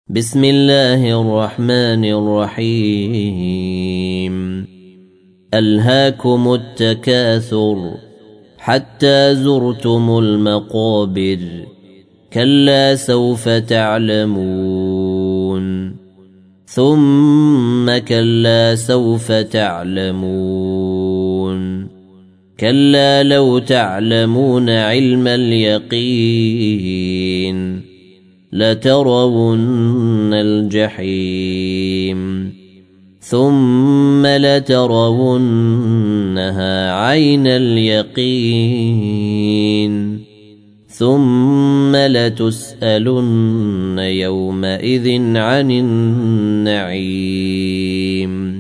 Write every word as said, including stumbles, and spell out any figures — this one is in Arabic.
بسم الله الرحمن الرحيم ألهاكم التكاثر حتى زرتم المقابر كلا سوف تعلمون ثم كلا سوف تعلمون كلا لو تعلمون علم اليقين لترون الجحيم ثم لترونها عين اليقين ثم لتسألن يومئذ عن النعيم